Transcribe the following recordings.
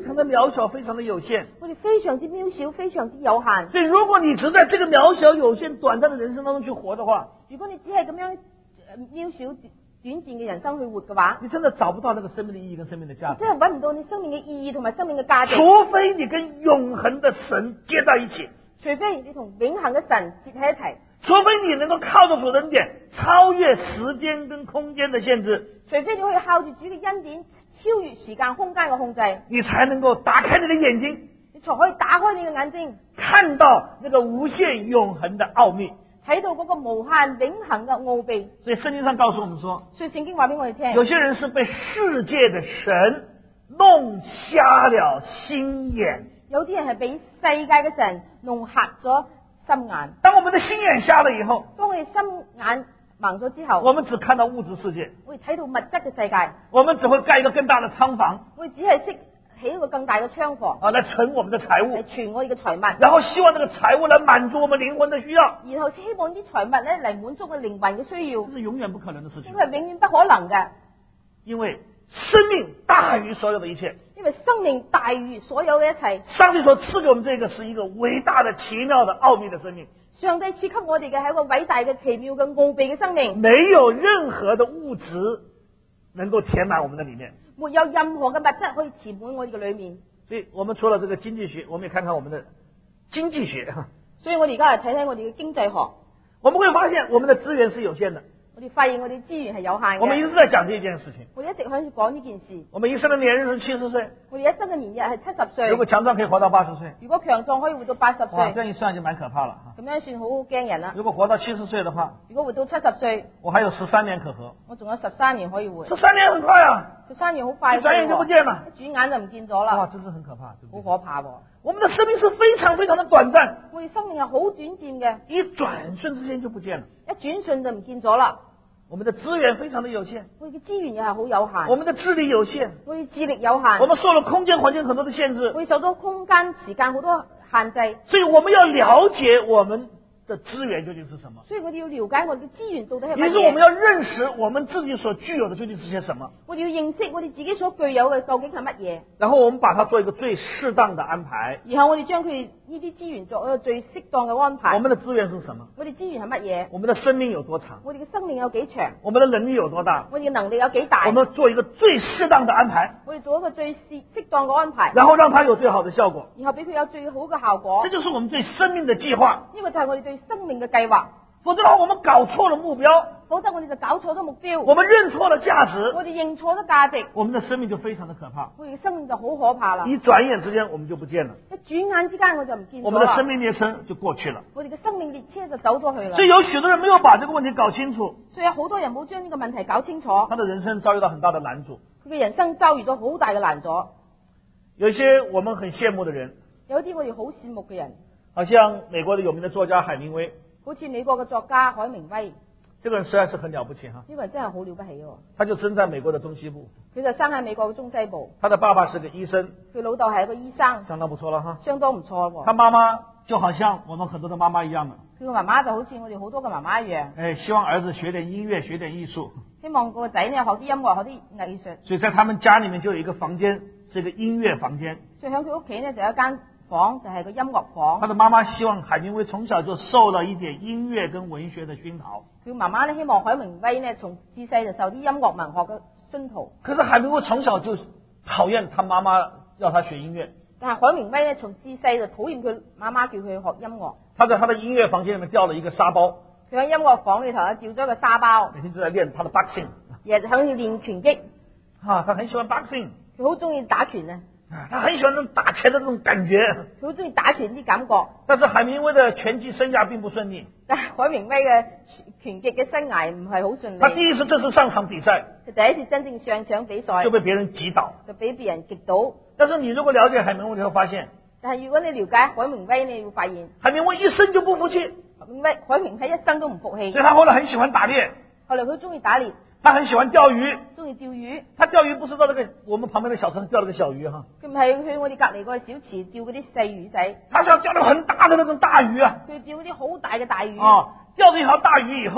常的渺小，非常的有限。 我哋非常之渺小，非常之有限。 所以如果你只在這個渺小、有限、短暫的人生當中去活的話， 如果你只係咁樣渺小短暫嘅人生去活嘅話， 你真的找不到那個生命的意義跟生命的價值。 真係揾唔到你生命嘅意義同埋生命嘅價值。 除非你跟永恆的神接在一起， 除非你同永恆嘅神接喺一齊， 除非你能夠靠着主的恩典超越時間跟空間的限制， 除非你可以靠住主嘅恩典超越時間空間嘅控制， 你才能夠打開你的眼睛， 你才可以打開你嘅眼睛， 看到那個無限永恆的奧秘。 睇到嗰個無限永恆嘅奧秘。 所以聖經上告訴我們說， 所以聖經話俾我哋聽， 有些人是被世界的神弄瞎了心眼。 有啲人係俾世界嘅神弄瞎咗心眼。 當我們的心眼瞎了以後， 當我哋心眼盲咗之後， 我們只看到物質世界， 我哋睇到物質嘅世界， 我們只會蓋一個更大的倉房， 我哋只係識起一個更大嘅倉房， 來存我們的財物， 嚟存我哋嘅財物， 然後希望這個財物來滿足我們靈魂的需要。 然後希望啲財物咧嚟滿足我靈魂嘅需要， 這是永遠不可能的事情， 呢個係永遠不可能嘅， 因為生命大於所有的一切。 因為生命大於所有嘅一切。 上帝所賜給我們這個是一個偉大的、奇妙的、奧秘的生命。 上帝賜給我哋嘅係一個偉大嘅、奇妙嘅、奧秘嘅生命， 沒有任何的物質能夠填滿我們的裡面， 沒有任何嘅物質可以填滿我哋嘅裡面。 所以我們除了這個經濟學，我們也看看我們的經濟學。 所以我哋而家嚟睇睇我哋嘅經濟學， 我們會發現我們的資源是有限的。 我哋發現我哋資源係有限嘅。 我們一直在講這件事情。 我哋一直喺度講呢件事。 我們一生的年日是70歲。 我哋一生嘅年日係70歲。 如果強壯可以活到80歲。 如果強壯可以活到80歲。 哇，這樣一算就蠻可怕了。 咁樣算好驚人啦。 如果活到70歲的話， 如果活到70歲， 我還有13年可活。 我仲有13年可以活。 13年很快啊 ！13年好快， 一轉眼就不見了， 一轉眼就唔見咗啦。 哇，真是很可怕，對不對？ 好可怕喎！ 我們的生命是非常非常的短暫， 我哋生命係好短暫嘅， 一轉瞬之間就不見了。 一轉瞬就唔見咗啦。 我們的資源非常的有限， 我哋嘅資源又係好有限， 我們的智力有限， 我哋智力有限， 我們受了空間環境很多的限制， 我哋受到空間時間好多限制， 所以我們要了解我們的資源究竟是什麼。 所以我哋要了解我哋嘅資源到底係乜嘢。 也就是我們要認識我們自己所具有的究竟是些什麼。 我哋要認識我哋自己所具有嘅究竟係乜嘢。 然後我們把它做一個最適當的安排。 然後我哋將佢呢啲資源做一個最適當嘅安排。 我們的資源是什麼？ 我哋資源係乜嘢？ 我們的生命有多長？ 我哋嘅生命有幾長？ 我們的能力有多大？ 我哋嘅能力有幾大？ 我們做一個最適當的安排。 我哋做一個最適當嘅安排。 然後讓它有最好的效果。 然後俾佢有最好嘅效果。 這就是我們對生命的計劃。 呢個就係我哋對生命嘅計劃。 否則的話，我們搞錯了目標。 否則我哋就搞錯咗目標。 我們認錯了價值。 我哋認錯咗價值。 我們的生命就非常的可怕。 我哋嘅生命就好可怕啦。 一轉眼之間，我們就不見了。 一轉眼之間，我就唔見咗啦。 我們的生命列車就過去了。 我哋嘅生命列車就走咗去啦。 所以有許多人沒有把這個問題搞清楚。 所以有好多人冇將呢個問題搞清楚。 他的人生遭遇到很大的難阻。 佢嘅人生遭遇咗好大嘅難阻。 有一些我們很羨慕的人。 有啲我哋好羨慕嘅人。 好像美國的有名的作家海明威。 好似美國嘅作家海明威， 這個人實在是很了不起哈！ 呢個人真係好了不起喎。 他就生在美國的中西部， 佢就生喺美國嘅中西部。 他的爸爸是個醫生， 佢老豆係一個醫生， 相當不錯了哈。 相當唔錯喎。 他媽媽就好像我們很多的媽媽一樣的， 佢個媽媽就好似我哋好多嘅媽媽一樣， 希望兒子學點音樂，學點藝術， 希望個仔呢學啲音樂，學啲藝術。 所以在他們家裏面就有一個房間，是一個音樂房間。 所以喺佢屋企呢就有一間房，就係個音樂房。 他的媽媽希望海明威從小就受了一點音樂跟文學的熏陶。 佢媽媽呢希望海明威呢從自細就受啲音樂文學嘅熏陶。 可是海明威從小就討厭他媽媽要他學音樂。 但係海明威呢從自細就討厭佢媽媽叫佢學音樂。 他在他的音樂房間裏面掉了一個沙包。 佢喺音樂房裏頭呢掉咗一個沙包。 每天就在練他的 boxing。 日日喺度練拳擊。 他很喜歡 boxing。 佢好中意打拳啊。 他很喜歡那種打拳的那種感覺， 佢好中意打拳啲感覺。 但是海明威的拳擊生涯並不順利。 但係海明威嘅拳擊嘅生涯唔係好順利。 他第一次正式上場比賽， 佢第一次真正上場比賽就被別人擊倒， 就俾別人擊倒。 但是你如果了解海明威，你會發現， 但係如果你了解海明威，你會發現海明威一生就不服氣。 海明威一生都唔服氣， 所以他後來很喜歡打獵。 後來佢中意打獵。 他很喜歡釣魚， 中意釣魚。 他釣魚不是到那個我們旁邊的小城釣那個小魚哈， 佢唔係去我哋隔籬個小池釣嗰啲細魚仔。 他是要釣到很大的那種大魚啊。 佢釣嗰啲好大嘅大魚。 釣咗一條大魚以後，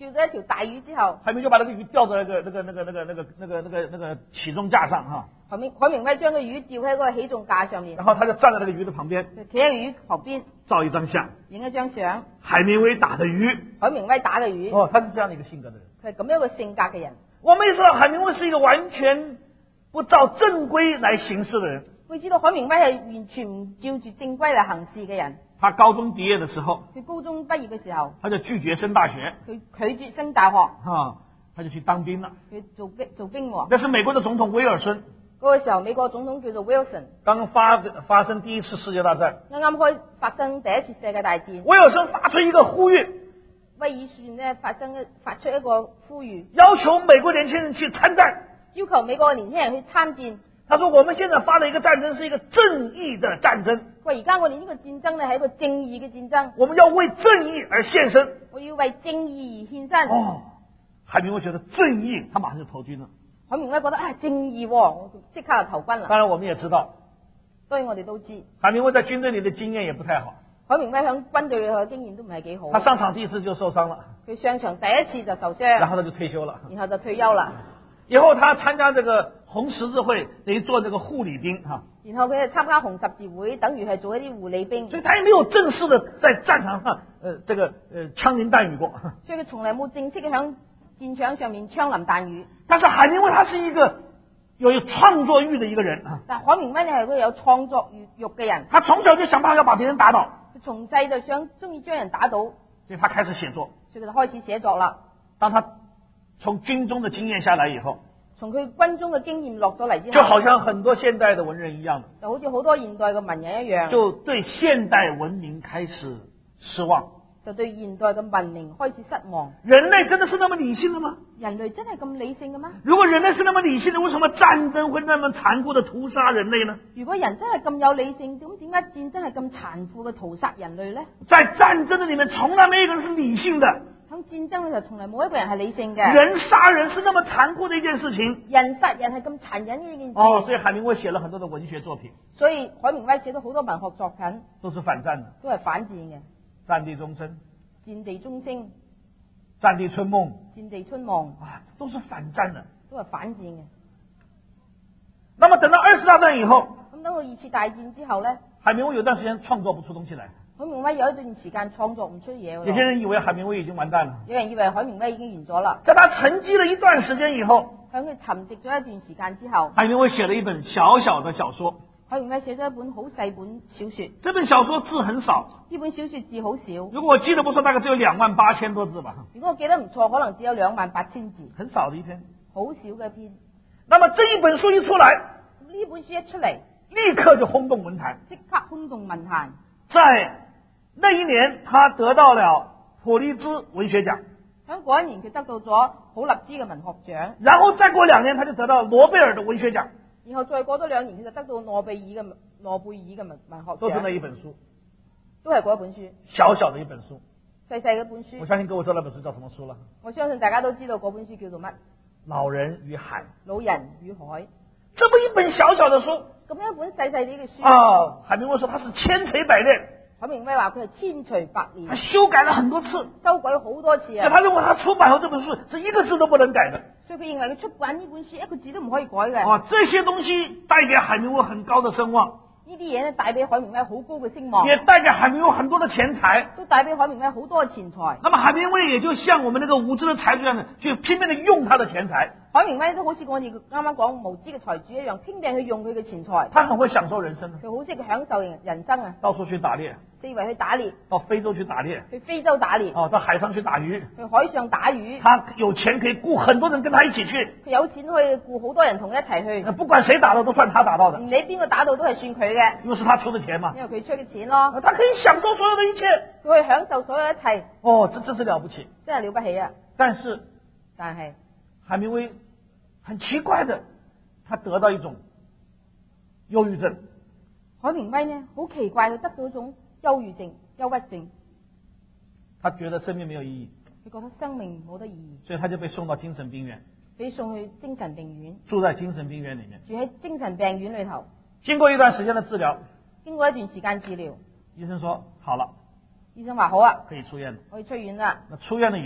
釣咗一條大魚之後， 海明就把那個魚吊在那個起重架上哈， 海明威將個魚吊喺嗰個起重架上面， 然後他就站在那個魚的旁邊， 就企喺魚旁邊照一張相， 影一張相。 海明威打的魚， 海明威打嘅魚， 哦，他是這樣的一個性格的人。 佢係咁樣一個性格嘅人。 我們也知道海明威是一個完全不照正規來行事的人。 會知道海明威係完全唔照住正規嚟行事嘅人。 他高中畢業的時候， 佢高中畢業嘅時候， 他就拒絕升大學， 佢拒絕升大學， 他就去當兵了。 佢做兵喎。 那是美國的總統威爾遜。 嗰個時候，美國總統叫做 Wilson， 剛發生第一次世界大戰， 啱啱發生第一次世界大戰。 威爾遜發出一個呼籲， 威爾遜呢發出一個呼籲， 要求美國年輕人去參戰， 要求美國嘅年輕人去參戰。 他說：我們現在發的一個戰爭是一個正義的戰爭。 喂，而家我哋呢個戰爭呢係一個正義嘅戰爭， 我們要為正義而獻身。 我要為正義而獻身。 哦，海明威覺得正義，他馬上就投軍了。 海明威覺得正義，我即刻就投軍啦。 當然我們也知道， 當然我哋都知， 海明威在軍隊裏的經驗也不太好。 海明威響軍隊裏頭嘅經驗都唔係幾好。 他上場第一次就受傷了， 佢上場第一次就受傷， 然後他就退休了， 然後就退休啦。 以後他參加這個紅十字會，等於做這個護理兵哈。 然後佢係參加紅十字會，等於係做一啲護理兵。 所以他也沒有正式的在戰場上，槍林彈雨過。 所以佢從來冇正式嘅響戰場上面槍林彈雨。 但是海明威他是一個有創作欲的一個人啊。 但海明威呢係個有創作欲嘅人。 他從小就想辦法要把別人打倒。 佢從細就中意將人打倒。 所以他開始寫作。 所以佢就開始寫作啦。 當他從軍中的經驗下來以後， 從佢軍中嘅經驗落咗嚟之後， 就好像很多現代的文人一樣， 就好似好多現代嘅文人一樣， 就對現代文明開始失望， 就對現代嘅文明開始失望。 人類真的是那麼理性的嗎？ 人類真係咁理性嘅嗎？ 如果人類是那麼理性的，為什麼戰爭會那麼殘酷的屠殺人類呢？ 如果人真係咁有理性，咁點解戰爭係咁殘酷嘅屠殺人類呢？ 在戰爭的裏面，從來沒有一個人是理性的。 喺戰爭裏頭，從來冇一個人係理性嘅。 人殺人是那麼殘酷的一件事情。 人殺人係咁殘忍嘅一件事。 哦，所以海明威寫了很多的文學作品。 所以海明威寫咗好多文學作品， 都是反戰的， 都係反戰嘅。 戰地鐘聲、 戰地鐘聲、 戰地春夢、 戰地春夢啊，都是反戰的， 都係反戰嘅。 那麼等到二次大戰以後， 咁等到二次大戰之後呢， 海明威有段時間創作不出東西來。 海明威有一段時間創作唔出嘢。 有些人以為海明威已經完蛋了， 有人以為海明威已經完咗啦。 在他沉寂了一段時間以後， 喺佢沉寂咗一段時間之後， 海明威寫了一本小小的小說。 海明威寫咗一本好細本小說。 這本小說字很少， 呢本小說字好少。 如果我記得不錯，大概只有28,000多字吧。 如果我記得唔錯，可能只有28,000字， 很少的一篇， 好少嘅一篇。 那麼這一本書一出來， 呢本書一出嚟， 立刻就轟動文壇， 即刻轟動文壇。 在那一年，他得到了普利茲文學獎。 喺嗰一年，佢得到咗普立茲嘅文學獎。 然後再過2年，他就得到諾貝爾的文學獎。 然後再過多2年，佢就得到諾貝爾嘅文學獎。 都是那一本書， 都係嗰一本書， 小小的一本書， 細細嘅本書。 我相信各位知道那本書叫什麼書了。 我相信大家都知道嗰本書叫做乜？ 老人與海。 老人與海。 這麼一本小小的書， 咁一本細細啲嘅書。 啊，海明威說他是千錘百煉。 海明威話佢係千錘百煉， 他修改了很多次， 修改好多次啊。 他認為他出版後這本書是一個字都不能改的， 所以佢認為佢出版呢本書一個字都唔可以改嘅。 哦，這些東西帶給海明威很高的聲望， 呢啲嘢呢帶俾海明威好高嘅聲望， 也帶給海明威很多的錢財， 都帶俾海明威好多嘅錢財。 那麼海明威也就像我們那個無知的財主一樣的，去拼命的用他的錢財。 海明威都好似我哋啱啱講無知嘅財主一樣，拼命去用佢嘅錢財。 他很會享受人生， 佢好識享受人生啊！ 到處去打獵， 四圍去打獵， 到非洲去打獵， 去非洲打獵， 哦，到海上去打魚， 去海上打魚。 他有錢可以雇很多人跟他一起去， 佢有錢可以雇好多人同佢一齊去。 不管誰打到都算他打到的， 唔理邊個打到都係算佢嘅， 因為是他出的錢嘛， 因為佢出嘅錢咯。 他可以享受所有的一切， 佢可以享受所有一切。 哦，這真是了不起， 真係了不起啊！ 但是海明威很奇怪的，他得到一種憂鬱症。 海明威呢，好奇怪，佢得到一種憂鬱症、憂鬱症。 他覺得生命沒有意義， 佢覺得生命冇得意義， 所以他就被送到精神病院， 被送去精神病院， 住在精神病院裏面， 住喺精神病院裏頭。 經過一段時間的治療， 經過一段時間治療， 醫生說好了， 醫生話好啊， 可以出院了。 可以出院啦。 那出院了以後，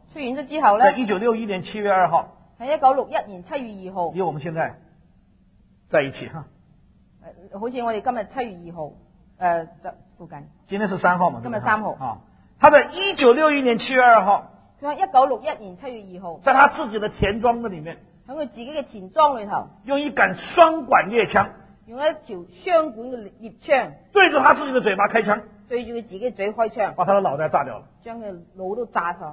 出院咗之後在咧， 1961年7月2號， 喺1961年7月2號， 因為我們現在在一起哈。 好似我哋今日7月2號就附近。 今天是3號嘛？ 今日3號啊。他在1961年7月2號， 佢喺1961年7月2號， 在他自己的田莊的裡面， 喺佢自己嘅田莊裏頭， 用一杆雙管獵槍， 用一條雙管嘅獵槍對着他自己的嘴巴開槍， 對住佢自己嘴開槍， 把他的腦袋炸掉了。 將佢腦都炸晒。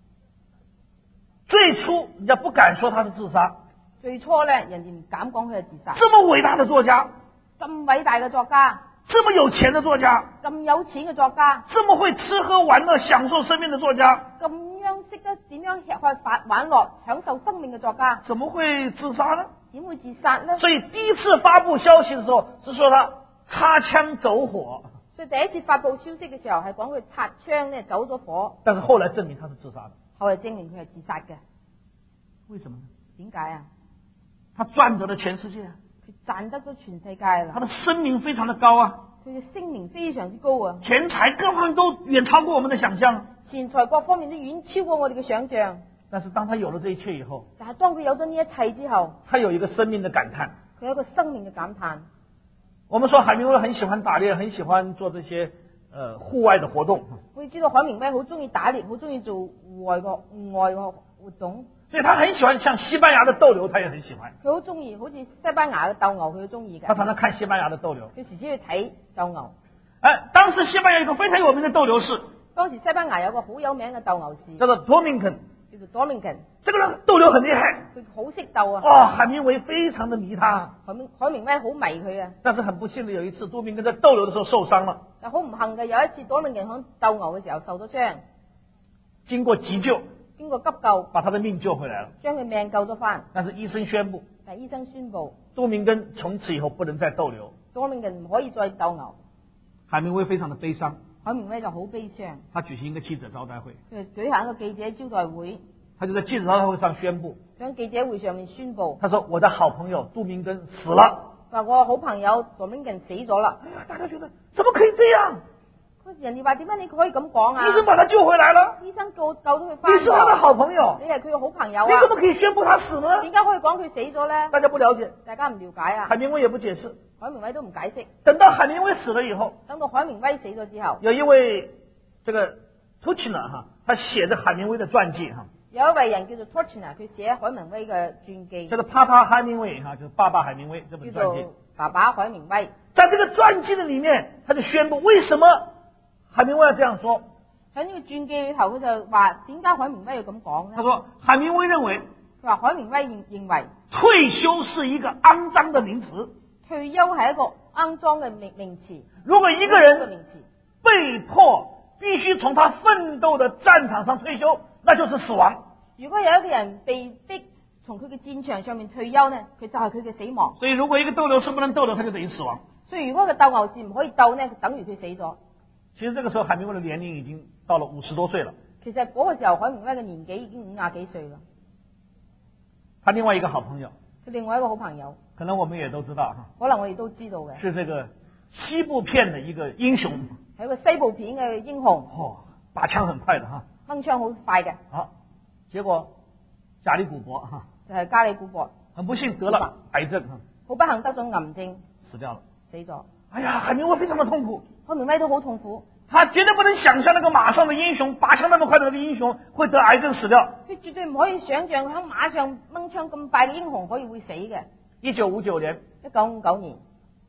最初人家不敢說他是自殺， 最初咧，人哋唔敢講佢係自殺。 這麼偉大的作家， 咁偉大嘅作家， 這麼有錢的作家， 咁有錢嘅作家， 這麼會吃喝玩樂享受生命的作家， 咁樣識得點樣吃喝玩樂享受生命嘅作家， 怎麼會自殺呢？ 點會自殺呢？ 所以第一次發布消息的時候是說他擦槍走火， 所以第一次發布消息嘅時候係講佢擦槍咧走咗火， 但是後來證明他是自殺的。 後來證明佢係自殺嘅。 為什麼呢？ 點解啊？ 他賺得了全世界， 佢賺得咗全世界啦。 他的聲名非常的高啊， 佢嘅聲名非常之高啊， 錢財各方面都遠超過我們的想象。 錢財各方面都遠超過我哋嘅想象。 但是當他有了這一切以後， 但係當佢有咗呢一切之後， 他有一個生命的感嘆。 佢有一個生命嘅感嘆。 我們說海明威很喜歡打獵，很喜歡做這些戶外的活動。 我哋知道海明威好中意打獵，好中意做戶外嘅活動。 所以他很喜歡像西班牙的鬥牛，他也很喜歡。 佢好中意，好似西班牙嘅鬥牛，佢都中意嘅。 他常常看西班牙的鬥牛。 佢時時去睇鬥牛。 當時西班牙有一個非常有名的鬥牛士， 當時西班牙有個好有名嘅鬥牛士， 叫做 Domingan， 叫做 Domingan。 這個人鬥牛很厲害， 佢好識鬥啊。 哦，海明威非常的迷他。 海明威好迷佢啊。 但是很不幸的有一次，Domingan在鬥牛的時候受傷了。 但好唔幸嘅有一次，Domingan喺鬥牛嘅時候受咗傷， 經過急救， 急救， 把他的命救回來了， 將佢命救咗翻。 但是醫生宣布， 但醫生宣布 Domingan從此以後不能再鬥牛。 Domingan唔可以再鬥牛。 海明威非常的悲傷， 海明威就好悲傷。 他舉行一個記者招待會， 佢舉行一個記者招待會， 他就在記者招待會上宣布， 喺記者會上面宣布， 他說我的好朋友杜明根死了。 話我好朋友 Domingan 死咗啦。 大家覺得怎麼可以這樣？ 人哋話點解你可以咁講啊？ 醫生把他救回來了， 醫生救咗佢翻。 你是他的好朋友， 你係佢嘅好朋友啊？ 你怎麼可以宣布他死呢？ 點解可以講佢死咗呢？ 大家不了解， 大家唔了解啊。 海明威也不解釋， 海明威都唔解釋。 等到海明威死了以後， 等到海明威死咗之後， 有一位這個 Tuchner 哈，他寫着海明威的傳記哈。 有一位人叫做 Tuchner，佢寫海明威嘅傳記， 叫做 Papa 海明威哈，就是爸爸海明威這本傳記。 爸爸海明威， 在這個傳記的裡面，他就宣布為什麼海明威要這樣說。 喺呢個傳記裏頭，佢就話點解海明威要咁講呢？ 他說海明威認為， 佢話海明威認為退休是一個骯髒的名詞， 退休係一個骯髒嘅名詞。 如果一個人被迫必須從他奮鬥的戰場上退休，那就是死亡。 如果有一個人被逼從佢嘅戰場上面退休呢，佢就係佢嘅死亡。 所以如果一個鬥牛士不能鬥牛，他就等於死亡。 所以如果個鬥牛士唔可以鬥呢，就等於佢死咗。 其實這個時候海明威的年齡已經到了50多歲了。 其實嗰個時候海明威嘅年紀已經50幾歲啦。 他另外一個好朋友， 佢另外一個好朋友， 可能我們也都知道哈， 可能我哋都知道嘅， 是這個西部片的一個英雄， 係一個西部片嘅英雄。 哦，打槍很快的哈， 掹槍好快嘅。 好，結果加里古博哈， 就係加里古博， 很不幸得了癌症哈， 好不幸得咗癌症， 死掉了， 死咗。 哎呀，海明威非常的痛苦， 海明威都好痛苦， 他絕對不能想象那個馬上的英雄，拔槍那麼快的那個英雄會得癌症死掉。 佢絕對唔可以想象喺馬上掹槍咁快嘅英雄可以會死嘅。 1959年 ，1959年，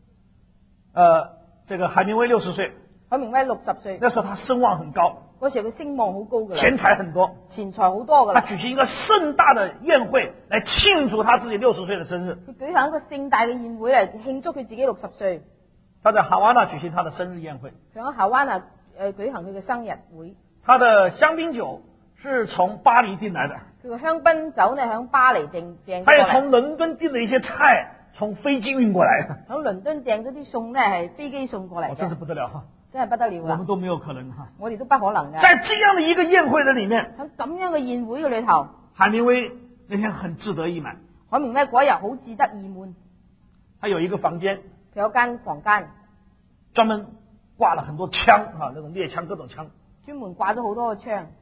這個海明威60歲， 海明威60歲， 那時候他聲望很高， 嗰時候佢聲望好高噶啦， 錢財很多， 錢財好多噶啦。 他舉行一個盛大的宴會來慶祝他自己60歲的生日。 佢舉行一個盛大嘅宴會嚟慶祝佢自己60歲。 他在哈瓦那舉行他的生日宴會， 佢喺哈瓦那舉行佢嘅生日會。 他的香檳酒是從巴黎訂來的， 佢個香檳酒呢響巴黎訂過嚟。 他也從倫敦訂了一些菜，從飛機運過來的。 響倫敦訂咗啲餸呢係飛機送過嚟嘅。 真是不得了哈！ 真係不得了啦！ 我們都沒有可能哈， 我哋都不可能嘅。 在這樣的一個宴會的裡面， 喺咁樣嘅宴會嘅裏頭， 海明威那天很志得意滿。 海明威嗰日好志得意滿。 他有一個房間， 佢有間房間， 專門掛了很多槍啊，那種獵槍，各種槍， 專門掛咗好多個槍。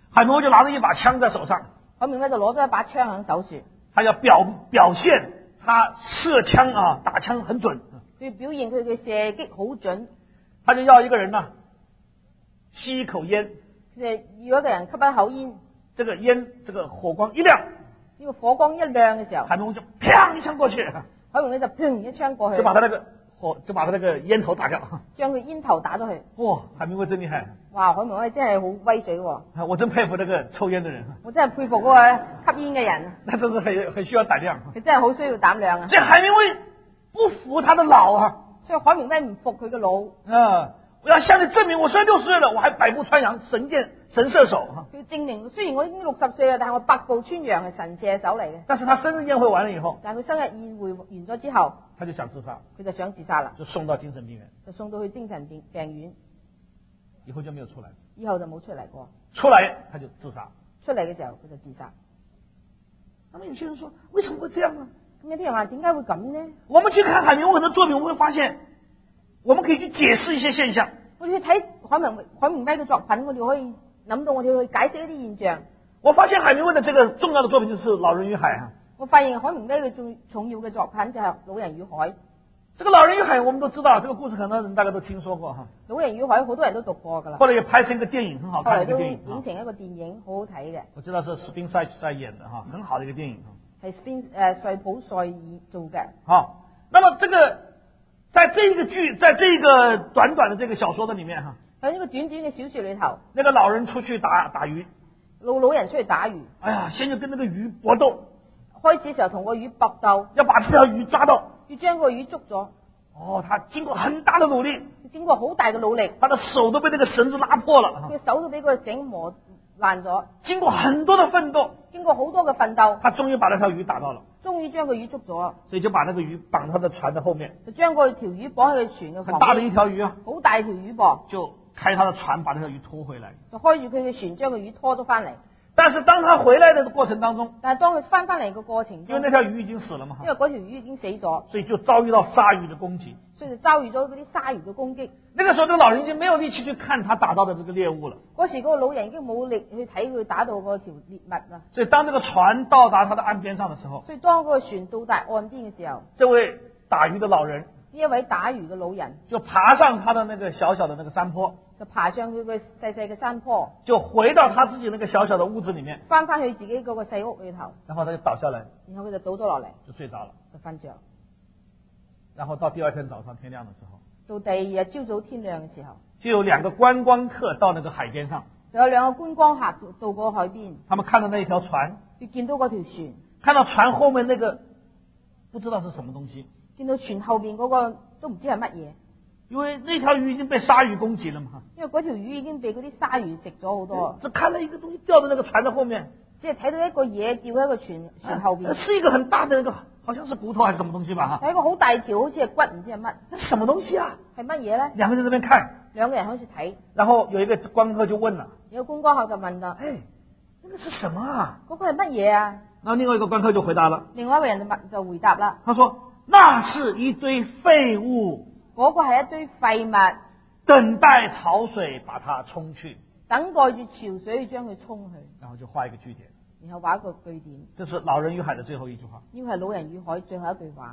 海明威就拿着一把槍在手上， 海明威就攞咗一把槍喺手處， 他要表現他射槍啊，打槍很準。 佢要表現佢嘅射擊好準。 他就要一個人呢，吸一口煙， 就要一個人吸一口煙， 這個煙這個火光一亮， 呢個火光一亮嘅時候， 海明威就砰一槍過去， 海明威就砰一槍過去， 就把他那個煙頭打掉， 將佢煙頭打咗去。 哇，海明威真厲害！ 哇，海明威真係好威水喎！ 我真佩服那個抽煙的人， 我真係佩服嗰個吸煙嘅人， 那真是很需要膽量。 佢真係好需要膽量啊！ 這海明威不服他的老啊， 所以海明威唔服佢嘅老。 我要向你證明，我雖然60歲了，我還百步穿楊，神射手。 佢證明雖然我已經60歲啦，但係我百步穿楊係神射手嚟嘅。 但是他生日宴會完了以後， 但係佢生日宴會完咗之後， 他就想自殺， 佢就想自殺啦， 就送到精神病院， 就送到去精神病院， 以後就沒有出來， 以後就冇出嚟過。 出來他就自殺， 出嚟嘅時候佢就自殺。 那麼有些人說，為什麼會這樣呢？ 咁有啲人話點解會咁呢？ 我們去看海明威的作品，我們會發現，我們可以去解釋一些現象。 我哋去睇海明威嘅作品，我哋可以諗到，我哋去解釋一啲現象。 我發現海明威的這個重要的作品就是《老人與海》啊。 我發現海明威嘅最重要嘅作品就係《老人與海》。 這個《老人與海》我們都知道，這個故事很多人大家都聽說過哈。 《老人與海》好多人都讀過噶啦。 後來也拍成一個電影，很好看的一個電影。 影成一個電影，好好睇嘅。 我知道是史賓塞在演的哈，很好的一個電影。 係塞普塞爾做嘅。 好，那麼這個在這一個劇，在這個短短的這個小說的裡面哈， 喺呢個短短嘅小說裏頭， 那個老人出去打魚， 老人出去打魚。哎呀，先就跟那個魚搏鬥。 開始嘅時候同個魚搏鬥， 要把這條魚抓到， 要將個魚捉咗。 哦，他經過很大的努力， 經過好大嘅努力， 他的手都被那個繩子拉破了， 佢手都俾個繩磨爛咗。 經過很多的奮鬥， 經過好多嘅奮鬥， 他終於把那條魚打到了， 終於將個魚捉咗， 所以就把那個魚綁到他的船的後面， 就將嗰條魚綁喺佢船嘅旁邊。 很大的一條魚啊， 好大條魚噃， 就開他的船把那條魚拖回來， 就開住佢嘅船將個魚拖咗翻嚟。 但是當他回來的過程當中， 但係當佢翻嚟嘅過程中， 因為那條魚已經死了嘛， 因為嗰條魚已經死咗， 所以就遭遇到鯊魚的攻擊， 所以就遭遇咗嗰啲鯊魚嘅攻擊。 那個時候，這個老人已經沒有力氣去看他打到的這個獵物了。 嗰時嗰個老人已經冇力去睇佢打到嗰條獵物啦。 所以當這個船到達他的岸邊上的時候， 所以當嗰個船到達岸邊嘅時候， 這位打魚的老人， 呢一位打魚嘅老人就爬上他的那個小小的那個山坡， 就爬上佢個細細嘅山坡， 就回到他自己那個小小的屋子裏面， 翻去自己嗰個細屋裏頭， 然後他就倒下來， 然後佢就倒咗落嚟， 就睡着了， 就瞓着。 然後到第二天早上天亮的時候， 到第二日朝早天亮嘅時候， 就有兩個觀光客到那個海邊上， 就有兩個觀光客到過海邊， 他們看到那一條船， 就見到嗰條船， 看到船後面那個不知道是什麼東西， 見到船後邊嗰個都唔知係乜嘢， 因為那條魚已經被鯊魚攻擊了嘛， 因為嗰條魚已經被嗰啲鯊魚食咗好多， 只看到一個東西掉在那個船的後面， 即係睇到一個嘢掉喺個船後邊， 是一個很大的那個，好像是骨頭還是什麼東西吧哈， 係一個好大條，好似係骨唔知係乜， 那什麼東西啊？ 係乜嘢咧？ 兩個人在那邊看， 兩個人開始睇， 然後有一個觀光客就問了， 有個觀光客就問啦， 哎，那個是什麼啊？ 嗰個係乜嘢啊？ 然後另外一個觀光客就回答了， 另外一個人就回答啦， 他說那是一堆廢物， 嗰個係一堆廢物， 等待潮水把它沖去， 等待住潮水去將佢沖去， 然後就畫一個句點， 然後畫一個句點。 這是《老人與海》的最後一句話。 呢個係《老人與海》最後一句話。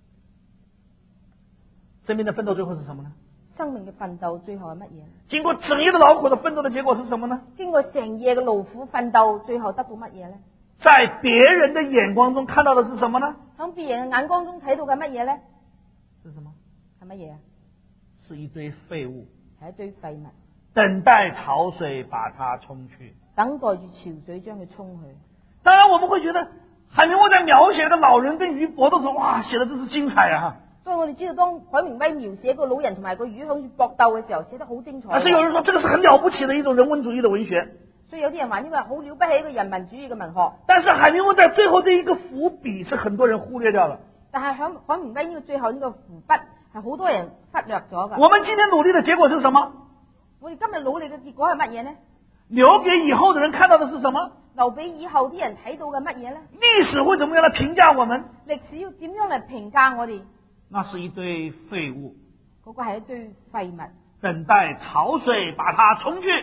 生命的奮鬥最後是什麼呢？ 生命嘅奮鬥最後係乜嘢？ 經過整夜的勞苦的奮鬥的結果是什麼呢？ 經過成夜嘅勞苦奮鬥，最後得到乜嘢呢？ 在別人的眼光中看到的是什麼呢？ 喺別人嘅眼光中睇到嘅乜嘢呢？ 是什麼？ 係乜嘢啊？ 是一堆廢物， 係一堆廢物， 等待潮水把它沖去， 等待住潮水將佢沖去。 當然我們會覺得海明威在描寫的老人跟魚搏鬥的時候，哇，寫得真是精彩啊！ 所以我哋知道，當海明威描寫個老人同埋個魚響住搏鬥嘅時候，寫得好精彩。 但是有人說，這個是很了不起的一種人文主義的文學。 所以有啲人話呢個係好了不起一個人民主義嘅文學。 但是海明威在最後這一個伏筆是很多人忽略掉了。 但係響海明威呢個最後呢個伏筆係好多人忽略咗噶。 我們今天努力的結果是什麼？ 我哋今日努力嘅結果係乜嘢呢？ 留給以後的人看到的是什麼？ 留俾以後啲人睇到嘅乜嘢呢？ 歷史會怎麼樣來評價我們？ 歷史要點樣嚟評價我哋？ 那是一堆廢物， 嗰個係一堆廢物， 等待潮水把它沖去。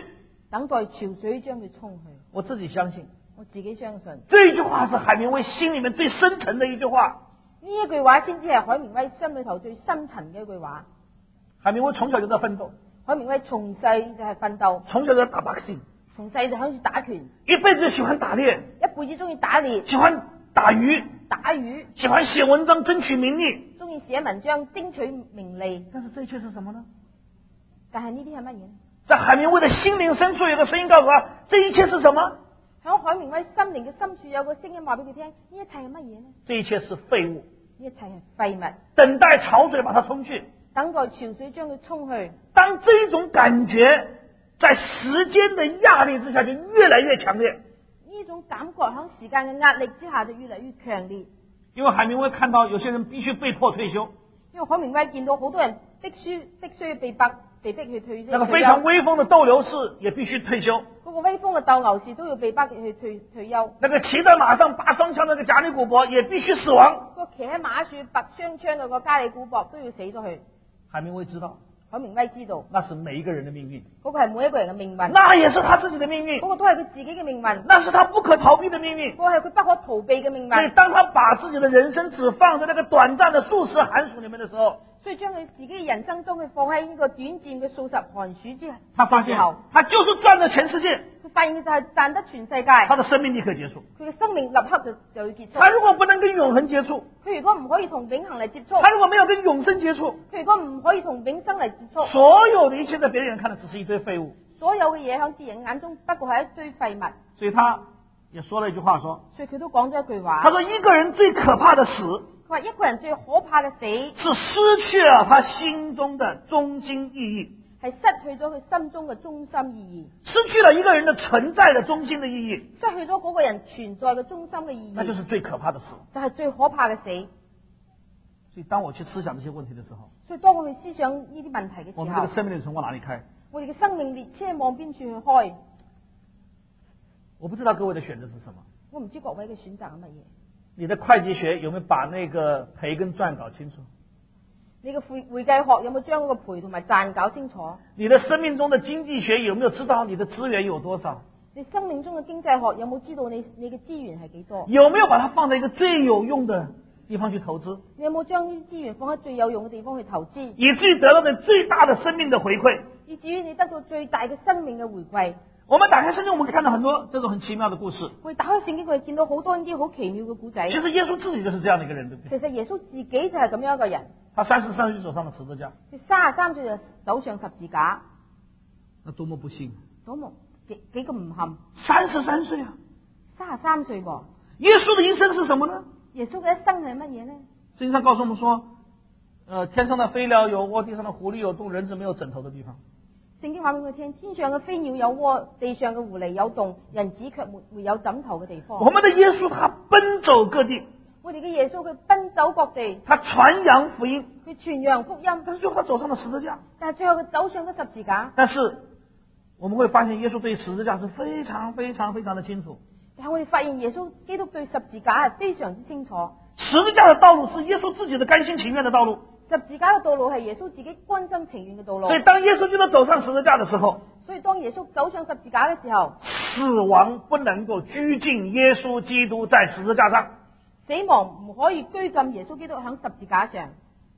等待潮水將佢沖去。 我自己相信， 我自己相信这一句话是海明威心里面最深沉的一句話。 呢一句話先至係海明威心裏頭最深層嘅一句話。 海明威從小就在奮鬥， 海明威從細就係奮鬥， 從小就在打百姓， 從細就開始打拳， 一輩子喜歡打獵， 一輩子中意打獵、 喜歡打魚，喜歡寫文章爭取名利， 中意寫文章爭取名利。 但是這一切是什麼呢？ 但係呢啲係乜嘢？ 在海明威的心靈深處有個聲音告訴他，這一切是什麼？ 喺海明威心靈嘅深處有個聲音話俾佢聽，呢一切係乜嘢呢？ 這一切是廢物， 呢一切係廢物， 等待潮水把它沖去， 等待潮水將佢沖去。 當這種感覺在時間的壓力之下就越來越強烈， 呢種感覺喺時間嘅壓力之下就越嚟越強烈。 因為海明威看到有些人必須被迫退休， 因為海明威見到好多人必須被逼去退休， 那個非常威風的鬥牛士也必須退休， 嗰個威風嘅鬥牛士都要被逼去退休， 那個騎在馬上拔雙槍那個賈里古伯也必須死亡， 個騎喺馬樹拔雙槍嘅個加里古伯都要死咗去。 海明威知道， 海明威知道那是每一個人的命運， 嗰個係每一個人嘅命運， 那也是他自己的命運， 嗰個都係佢自己嘅命運， 那是他不可逃避的命運， 嗰個係佢不可逃避嘅命所以運。 當他把自己的人生只放在那個短暫的數十寒暑裏面的時候， 所以將佢自己嘅人生中佢放喺呢個短暫嘅數十寒暑之後， 他發現他就是賺了全世界， 佢發現就係賺得全世界， 他的生命立刻結束， 佢嘅生命立刻就要結束。 他如果不能跟永恆接觸， 佢如果唔可以同永恆嚟接觸， 他如果沒有跟永生接觸， 佢如果唔可以同永生嚟接觸， 所有的一切在別人看的只是一堆廢物， 所有嘅嘢喺別人眼中不過係一堆廢物。 所以他也說了一句話說， 所以佢都講咗一句話， 他說一個人最可怕的死， 佢話一個人最可怕嘅死是失去了他心中的中心意義， 係失去咗佢心中嘅中心意義， 失去了一個人的存在的中心的意義， 失去咗嗰個人存在嘅中心嘅意義， 那就是最可怕的死， 就係最可怕嘅死。 所以當我去思想這些問題的時候， 所以當我去思想呢啲問題嘅時候， 我們這個生命列車往哪裡開？ 我哋嘅生命列車往邊處去開？ 我不知道各位的選擇是什麼， 我唔知各位嘅選擇係乜嘢。 你的會計學有沒有把那個賠跟賺搞清楚？ 你嘅會計學有冇將嗰個賠同埋賺搞清楚？ 你的生命中的經濟學有沒有知道你的資源有多少？ 你生命中嘅經濟學有冇知道你嘅資源係幾多？ 有沒有把它放在一個最有用的地方去投資？ 你有冇將呢啲資源放喺最有用嘅地方去投資？ 以至於得到你最大的生命的回饋， 以至於你得到最大嘅生命嘅回饋。 我們打開聖經，我們可以看到很多這種很奇妙的故事。 我哋打開聖經，我哋見到好多呢啲好奇妙嘅故仔。 其實耶穌自己就是這樣的一個人，對不對？ 其實耶穌自己就係咁樣一個人。 他33歲就走上了十字架， 佢33歲就走上十字架， 那多麼不幸！ 多麼幾咁唔幸 33歲啊 ！33歲噃。 耶穌的一生是什麼呢？ 耶穌嘅一生係乜嘢呢？ 聖經上告訴我們說，天上的飛鳥有窩，地上的狐狸有洞，人子沒有枕頭的地方。 聖經話俾佢聽，天上嘅飛鳥有窩，地上嘅狐狸有洞，人子卻沒有枕頭嘅地方。 我們的耶穌他奔走各地， 我哋嘅耶穌佢奔走各地， 他傳揚福音， 佢傳揚福音， 但是最後他走上了十字架。 但係最後佢走上咗十字架。 但是我們會發現耶穌對十字架是非常非常非常的清楚。 但係我哋發現耶穌基督對十字架係非常之清楚。 十字架的道路是耶穌自己的甘心情願的道路。 十字架嘅道路係耶穌自己甘心情願嘅道路。 所以當耶穌基督走上十字架的時候， 所以當耶穌走上十字架嘅時候， 死亡不能夠拘禁耶穌基督在十字架上。 死亡唔可以拘禁耶穌基督喺十字架上。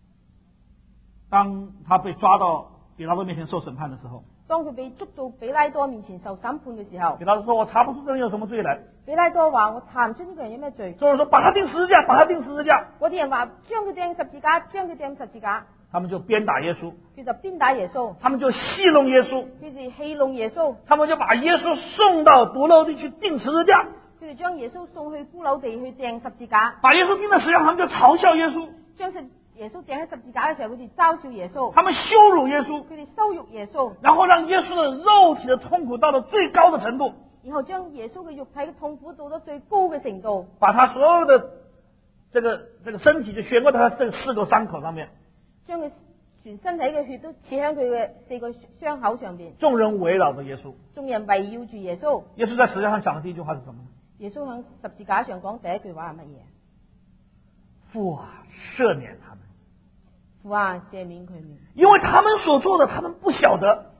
當他被抓到比拉多面前受審判的時候， 當佢被捉到比拉多面前受審判嘅時候， 比拉多說：我查不出這人有什麼罪來。 比拉多話：我查唔出呢個人有咩罪。 眾人說：把他釘十字架，把他釘十字架。 嗰啲人話：將佢釘十字架，將佢釘十字架。 他們就鞭打耶穌， 佢就鞭打耶穌， 他們就戲弄耶穌， 佢哋戲弄耶穌， 他們就把耶穌送到髑髏地去釘十字架。 佢哋將耶穌送去髑髏地去釘十字架。 把耶穌釘在十字架，他們就嘲笑耶穌。 將耶穌釘喺十字架嘅時候，佢哋嘲笑耶穌， 他們羞辱耶穌， 佢哋羞辱耶穌， 然後讓耶穌的肉體的痛苦到了最高的程度， 然後將耶穌嘅肉體嘅痛苦到咗最高嘅程度， 把他所有的這個身體就旋過他這4個傷口上面， 將佢全身體嘅血都刺喺佢嘅4個傷口上邊。 眾人圍繞着耶穌， 眾人圍繞住耶穌。 耶穌在十字架上講的第一句話是什麼？ 耶穌喺十字架上講第一句話係乜嘢？ 父啊，赦免他們。 父啊，赦免佢哋。 因為他們所做的，他們不曉得。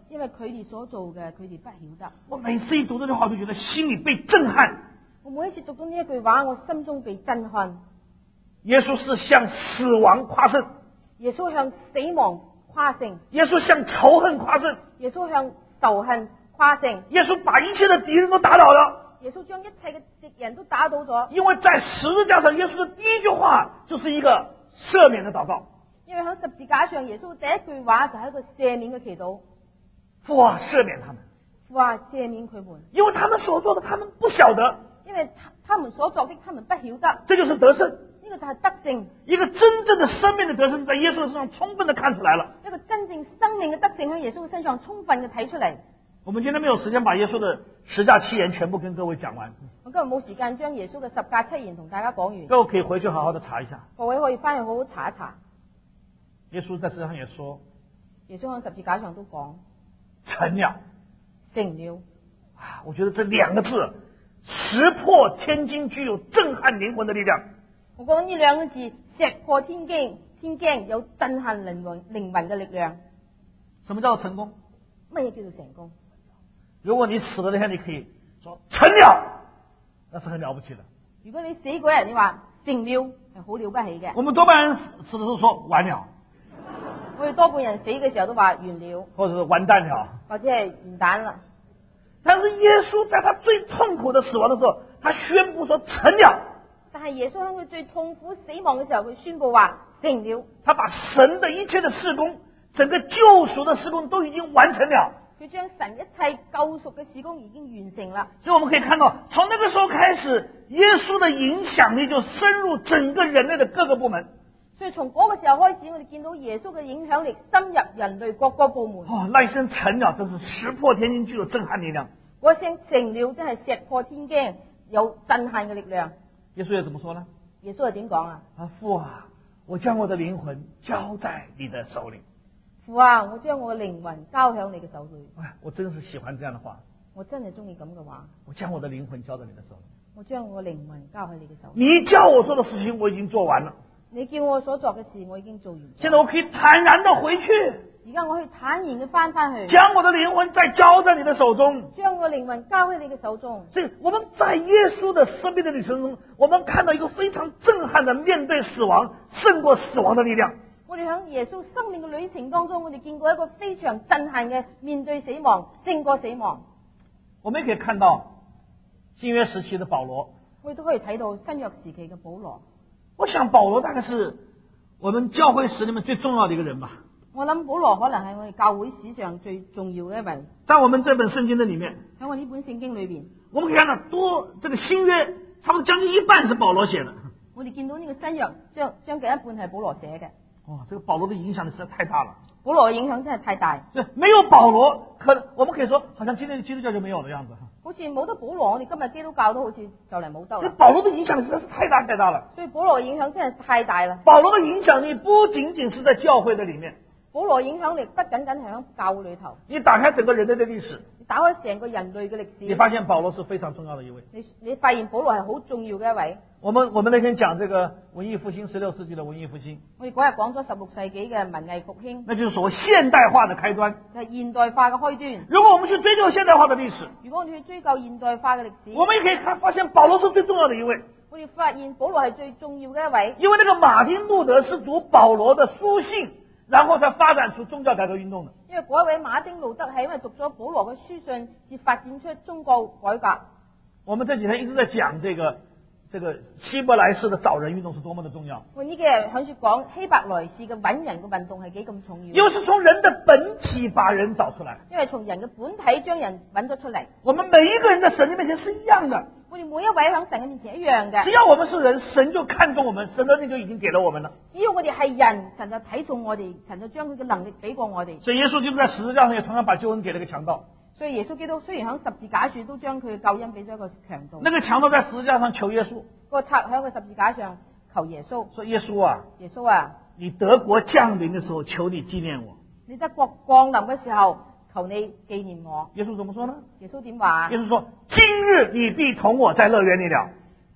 因為佢哋所做嘅，佢哋不曉得。 我每次一讀這句話，都覺得心裏被震撼。 我每一次讀到呢一句話，我心中被震撼。 耶穌是向死亡誇勝， 耶穌向死亡誇勝， 耶穌向仇恨誇勝， 耶穌向仇恨誇勝， 耶穌把一切的敵人都打倒了。 耶穌將一切嘅敵人都打倒咗。 因為在十字架上，耶穌的第一句話就是一個赦免的禱告。 因為喺十字架上，耶穌第一句話就係一個赦免嘅祈禱。 父啊，赦免他們。 父啊，赦免佢們。 因為他們所做的，他們不曉得。 因為他們所作的，他們不曉得。 這就是得勝。 呢個就係得勝。 一個真正的生命的得勝，在耶穌的身上充分的看出來了。 一個真正生命嘅得勝喺耶穌嘅身上充分嘅睇出嚟。 我們今天沒有時間把耶穌的十架七言全部跟各位講完。 我今日冇時間將耶穌嘅十架七言同大家講完。 各位可以回去好好的查一下。 各位可以翻去好好查一查。 耶穌在世上也說， 耶穌喺十字架上都講成了。 成了。 啊，我覺得這兩個字石破天驚，具有震撼靈魂的力量。 我覺得呢兩個字石破天驚，有震撼靈魂嘅力量。 什麼叫做成功？ 乜嘢叫做成功？ 如果你死了那天，你可以說成了，那是很了不起的。 如果你死嗰日你話成了，係好了不起嘅。 我們多半人死的時候說完了， 我哋多半人死嘅時候都話完了， 或者是完蛋了， 或者係完蛋啦。 但是耶穌在他最痛苦的死亡的時候，他宣布說成了。 但係耶穌喺佢最痛苦死亡嘅時候，佢宣布話成了。 他把神的一切的事工，整個救贖的事工都已經完成了。 佢將神一切救贖嘅事工已經完成啦。 所以我們可以看到，從那個時候開始，耶穌的影響力就深入整個人類的各個部門。 所以從嗰個時候開始，我哋見到耶穌嘅影響力深入人類各個部門。 那一聲成了，真是石破天驚，具有震撼力量。 嗰聲成了，真係石破天驚，有震撼嘅力量。 耶穌又怎麼說呢？ 耶穌係點講啊？ 父啊，我將我的靈魂交在你的手裏。 父啊，我將我嘅靈魂交響你嘅手裏。 我真是喜歡這樣的話。 我真係中意咁嘅話。 我將我的靈魂交在你的手裏。 我將我嘅靈魂交喺你嘅手裏。 你叫我做的事情，我已經做完了。 你叫我所做嘅事，我已經做完。 現在我可以坦然的回去。 而家我可以坦然嘅翻去， 將我的靈魂再交在你的手中。 將我靈魂交喺你嘅手中。 所以我們在耶穌的生命的旅程中，我們看到一個非常震撼的面對死亡，勝過死亡的力量。 我哋喺耶穌生命嘅旅程當中，我哋見過一個非常震撼嘅面對死亡，勝過死亡。 我們也可以看到新約時期的保羅， 我哋都可以睇到新約時期嘅保羅。 我想保羅大概是我們教會史裏面最重要的一個人吧。 我諗保羅可能係我哋教會史上最重要嘅一位。 在我們這本聖經的裏面， 喺我呢本聖經裏邊， 我們可以看到這個新約差不多將近一半是保羅寫的。 我哋見到呢個新約將近一半係保羅寫嘅。 這個保羅的影響力實在太大了。 保羅嘅影響真係太大。 對，沒有保羅，我們可以說，好像今天的基督教就沒有的樣子。 好似冇得保羅，我哋今日基督教都好似就嚟冇得啦。 保羅的影響力實在是太大太大了。 所以保羅嘅影響真係太大啦。 保羅的影響力不僅僅是在教會的裏面。 保羅影響力不僅僅係喺教會裏頭。 你打開整個人類的歷史， 你打開成個人類嘅歷史， 你發現保羅是非常重要的一位。 你發現保羅係好重要嘅一位。 我們那天講這個文藝復興，16世紀的文藝復興。 我哋嗰日講咗16世紀嘅文藝復興， 那就是所謂現代化的開端， 就係現代化嘅開端。 如果我們去追究現代化的歷史， 如果我哋去追究現代化嘅歷史， 我們也可以發現保羅是最重要的一位。 我哋發現保羅係最重要嘅一位， 因為那個馬丁路德是讀保羅的書信，然後才發展出宗教改革運動的。 因為嗰一位馬丁路德係因為讀咗保羅嘅書信，而發展出宗教改革。 我們這幾天一直在講這個希伯來式的找人運動是多麼的重要。 我呢幾日響住講希伯來式嘅揾人嘅運動係幾咁重要。 因為是從人的本體把人找出來， 因為從人嘅本體將人揾咗出嚟。 我們每一個人在神的面前是一樣的。 我哋每一位響神嘅面前一樣嘅。 只要我們是人，神就看重我們，神的能力就已經給了我們了。 只要我哋係人，神就睇重我哋，神就將佢嘅能力俾過我哋。 所以耶穌基督在十字架上也同樣把救恩給了一個強盜。 所以耶穌基督雖然響十字架處都將佢嘅救恩俾咗一個強盜。 那個強盜在十字架上求耶穌， 個賊喺個十字架上求耶穌， 說耶穌啊， 耶穌啊， 你德國降臨的時候，求你紀念我。 你德國降臨嘅時候，求你紀念我。 耶穌怎麼說呢？ 耶穌點話？ 耶穌說：今日你必同我在樂園裏了。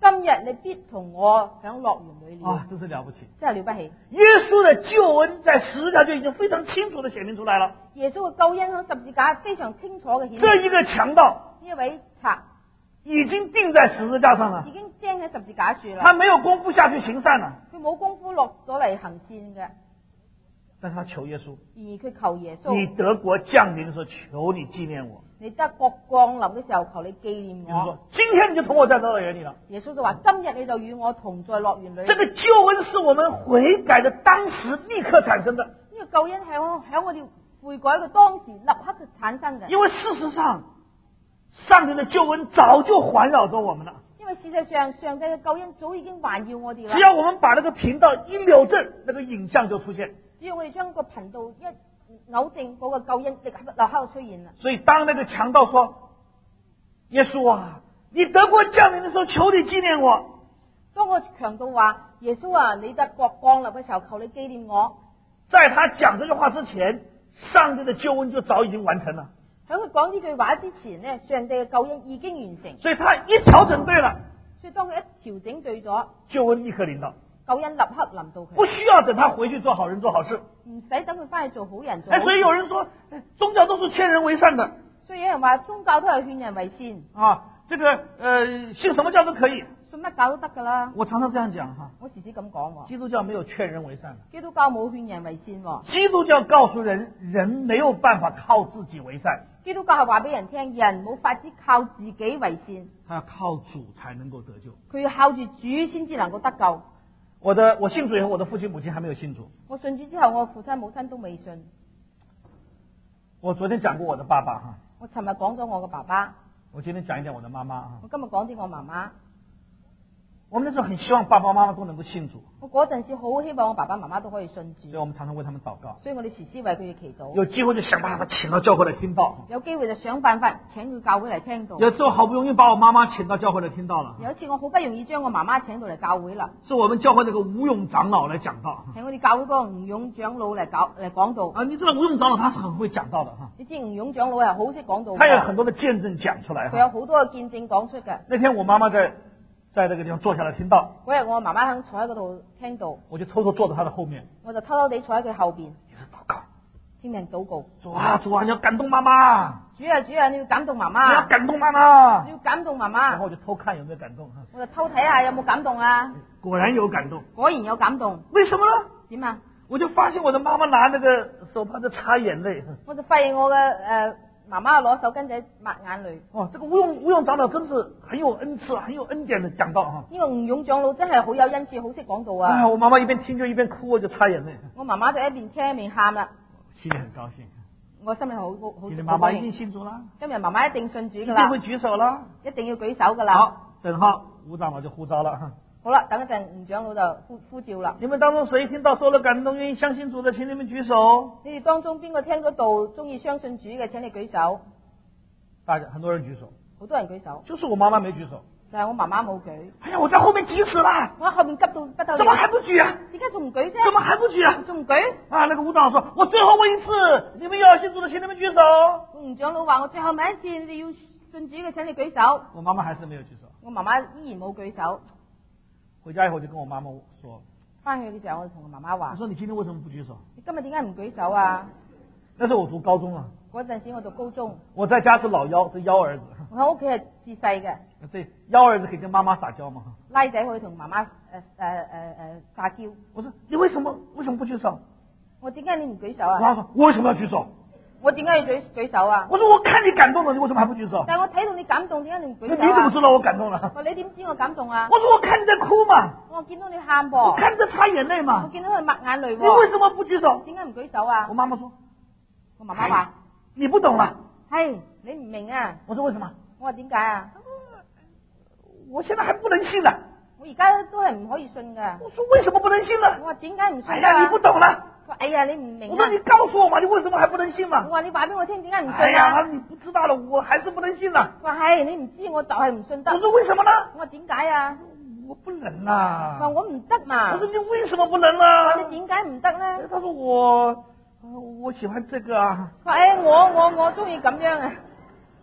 今日你必同我響樂園裏了。 啊，真是了不起！ 真係了不起。 耶穌的救恩在十字架就已經非常清楚的顯明出來了。 耶穌嘅救恩響十字架非常清楚嘅顯明。 這一個強盜， 呢一位賊已經釘在十字架上了， 已經釘喺十字架樹啦。 他沒有功夫下去行善了， 佢冇功夫落咗嚟行善嘅， 但是他求耶穌， 而佢求耶穌。 你德國降臨的時候，求你紀念我。 你德國降臨嘅時候，求你紀念我。 就是說，今天你就同我在樂園裏了。 耶穌就話：今日你就與我同在樂園裏。 這個救恩是我們悔改的當時立刻產生的。 呢個救恩係響我哋悔改嘅當時立刻就產生嘅。 因為事實上，上帝的救恩早就環繞着我們了。 因為事實上，上帝嘅救恩早已經環繞我哋啦。 只要我們把那個頻道一扭正，那個影像就出現。 只要我哋將個頻道一扭正，嗰個救恩立刻就出現啦。 所以當那個強盜說：耶穌啊，你德國降臨的時候，求你紀念我。 當個強盜話：耶穌啊，你德國降臨嘅時候，求你紀念我。 在他講這句話之前，上帝的救恩就早已經完成了。 喺佢講呢句話之前呢，上帝嘅救恩已經完成。 所以他一調整對了， 所以當佢一調整對咗， 救恩立刻臨到， 救恩立刻臨到佢， 不需要等他回去做好人做好事。 唔使等佢翻去做好人做好事。 所以有人說，宗教都是勸人為善的。 所以有人話宗教都係勸人為善啊，這個信什麼教都可以， 信乜教都得噶啦。 我常常這樣講哈， 我時時咁講。 基督教沒有勸人為善， 基督教冇勸人為善。 基督教告訴人，人沒有辦法靠自己為善。 基督教係話俾人聽，人冇法子靠自己為善， 他要靠主才能夠得救。 佢要靠住主先至能夠得救。 我信主以後，我的父親母親還沒有信主。 我信主之後，我父親母親都未信。 我昨天講過我的爸爸哈。 我尋日講咗我嘅爸爸。 我今天講一講我的媽媽哈。 我今日講啲我媽媽。 我們那時候很希望爸爸媽媽都能夠信主。 我嗰陣時好希望我爸爸媽媽都可以信主。 所以我們常常為他們禱告。 所以我哋時時為佢哋祈禱。 有機會就想辦法請到教會來聽到。 有機會就想辦法請佢教會嚟聽到。 有次我好不容易把我媽媽請到教會來聽到了。 有一次我好不容易將我媽媽請到嚟教會啦。 是我們教會那個吳勇長老來講道。 係我哋教會嗰個吳勇長老嚟講道。 啊，你知道吳勇長老他是很會講道的哈。 你知吳勇長老係好識講道。 他有很多的見證講出來。 佢有好多嘅見證講出嘅。 那天我媽媽在這個地方坐下來聽到。 嗰日我媽媽坐喺嗰度聽到。 我就偷偷坐在她的後面。 我就偷偷地坐喺佢後邊。 也是禱告。 聽人禱告。 主啊，你要感動媽媽。 主啊，你要感動媽媽。 你要感動媽媽。 你要感動媽媽。 然後我就偷看有沒有感動。 我就偷睇下有冇感動啊。 果然有感動。 果然有感動。 為什麼呢？ 點啊？ 我就發現我的媽媽拿那個手帕在擦眼淚。 我就發現我嘅媽媽攞手巾仔抹眼淚。 哦，這個吳勇長老真是很有恩賜、很有恩典的講道哈。 呢個吳勇長老真係好有恩賜，好識講道啊。 我媽媽一邊聽就一邊哭，我就擦眼淚。 我媽媽就一邊聽一邊喊啦。 心裡很高興。 我心裡好。 今天媽媽一定信主啦。 今日媽媽一定信主噶啦。 一定會舉手啦。 一定要舉手噶啦。 好，等候吳長老就呼召了哈。 好啦，等一陣吳長老就呼召啦。 你們當中誰聽到受了感動，願意相信主的，請你們舉手。 你哋當中邊個聽咗道，中意相信主嘅，請你舉手。 大家很多人舉手。 好多人舉手。 就是我媽媽沒舉手。 就係我媽媽冇舉。 哎呀，我在後面急死了。 我喺後面急到不得了。 怎麼還不舉啊？ 點解仲唔舉啫？ 怎麼還不舉啊？ 仲唔舉？ 啊，那個吳長老說：我最後問一次，你們要信主的，請你們舉手。 吳長老話：我最後問一次，你哋要信主嘅，請你舉手。 我媽媽還是沒有舉手。 我媽媽依然冇舉手。 回家以後就跟我媽媽說。 翻去嘅時候，我就同我媽媽話： 我說你今天為什麼不舉手？ 你今日點解唔舉手啊？ 那時候我讀高中啊。 嗰陣時我讀高中。我在家是老幺，是幺兒子。 我喺屋企係至細嘅。 所以幺兒子可以跟媽媽撒嬌嘛？ 拉仔可以同媽媽撒嬌。 我說你為什麼不舉手？ 我點解你唔舉手啊？ 我媽說我為什麼要舉手？ 我點解要舉手啊？ 我說我看你感動了，你為什麼還不舉手？ 但係我睇到你感動，點解你唔舉手啊？ 你怎麼知道我感動了？ 我你點知我感動啊？ 我說我看你在哭嘛。 我見到你喊噃。 我看你在擦眼淚嘛。 我見到佢抹眼淚。 你為什麼不舉手？ 點解唔舉手啊？ 我媽媽說。 我媽媽話： 你不懂啦。 係你唔明啊？ 我說為什麼？ 我話點解啊？ 我現在還不能信呢。 我而家都係唔可以信噶。 我說為什麼不能信呢？ 我話點解唔信啊？ 哎呀，你不懂啦。 哎呀，你唔明啊。 我說你告訴我嘛，你為什麼還不能信嘛？ 我話你話俾我聽，點解唔信啊？ 哎呀，你不知道了，我還是不能信啦。 我話係你唔知，我就係唔信得。 我說為什麼呢？ 我話點解啊？ 我不能啊。 我話我唔得嘛。 我說你為什麼不能啊？ 你點解唔得呢？ 他說我喜歡這個啊。 我中意咁樣啊。